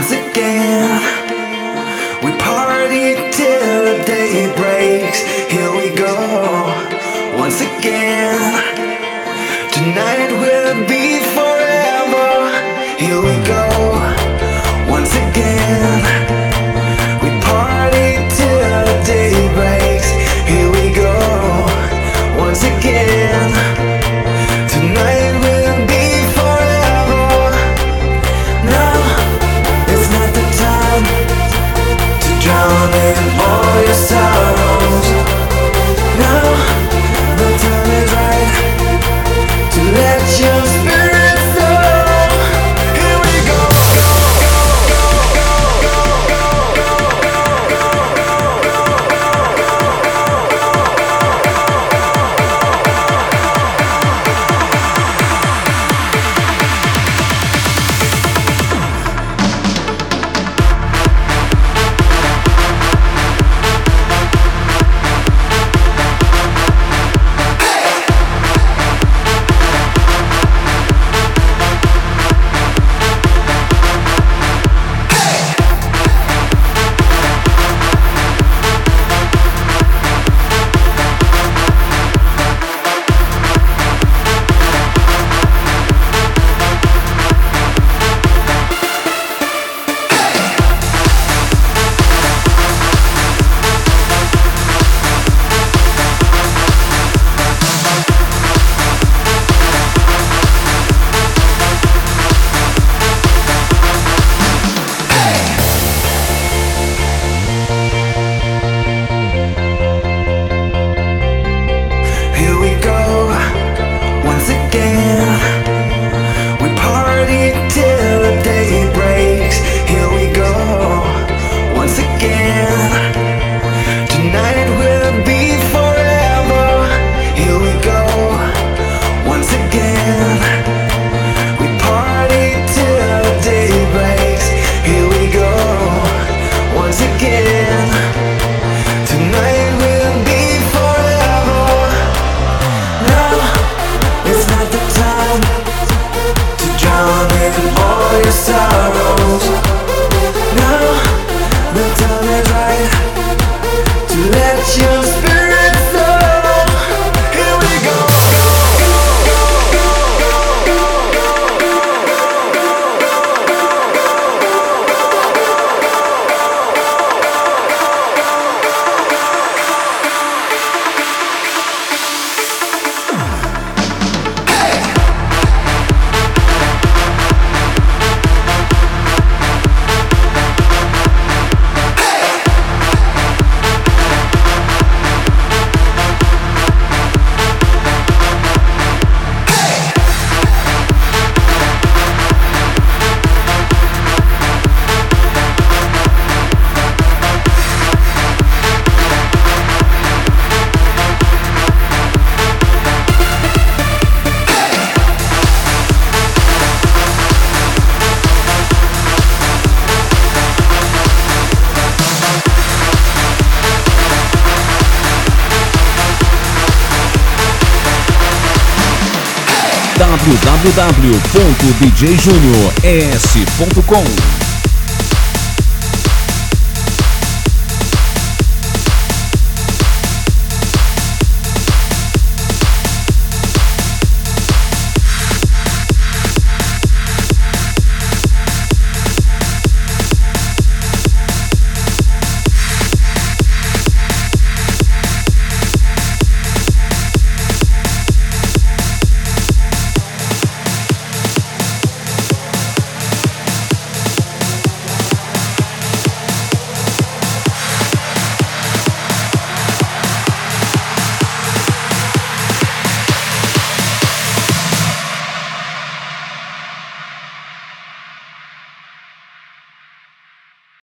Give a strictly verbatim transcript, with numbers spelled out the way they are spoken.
once again. We party till the day breaks. Here we go once again. Tonight will be forever. Here we go once again. We party till the day breaks. Here we go once again. Tonight will be forever. No, it's not the time to drown in all your sorrows. No, the time is right to let your spirit flow. Here we go. w w w ponto d j junior s ponto com